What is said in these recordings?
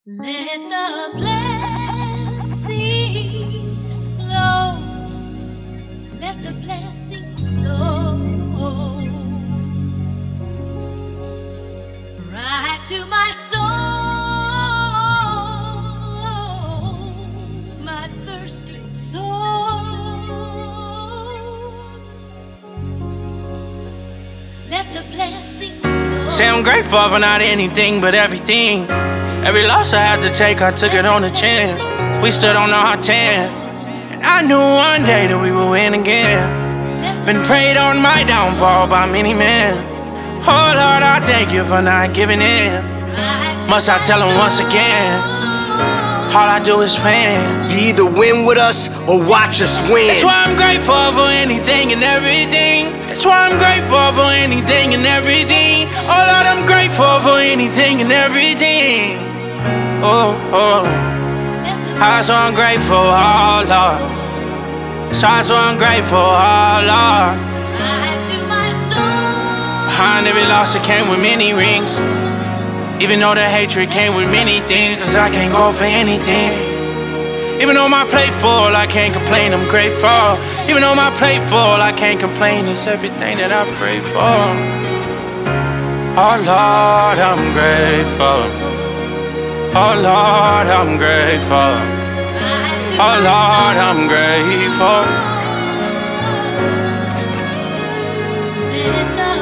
Let the blessings flow. Let the blessings flow right to my soul, my thirsty soul. Let the blessings flow. Say I'm grateful for not anything but everything. Every loss I had to take, I took it on the chin. We stood on our 10, and I knew one day that we would win again. Been prayed on my downfall by many men. Oh Lord, I thank you for not giving in. Must I tell him once again? All I do is win. You either win with us or watch us win. That's why I'm grateful for anything and everything. That's why I'm grateful for anything and everything. Oh Lord, I'm grateful for anything and everything. Oh, oh. I'm so ungrateful, oh Lord. So I'm grateful, oh Lord. Behind every loss, it came with many rings. Even though the hatred came with many things, 'cause I can't go for anything. Even though my plate full, I can't complain, I'm grateful. Even though my plate full, I can't complain, it's everything that I pray for. Oh Lord, I'm grateful. Oh Lord, I'm grateful. Oh Lord, I'm grateful. Let the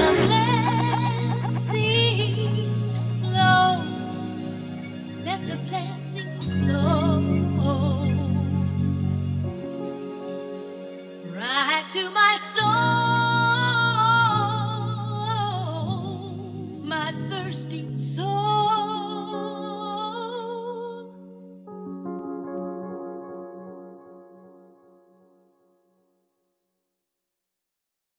blessings flow. Let the blessings flow right to my soul.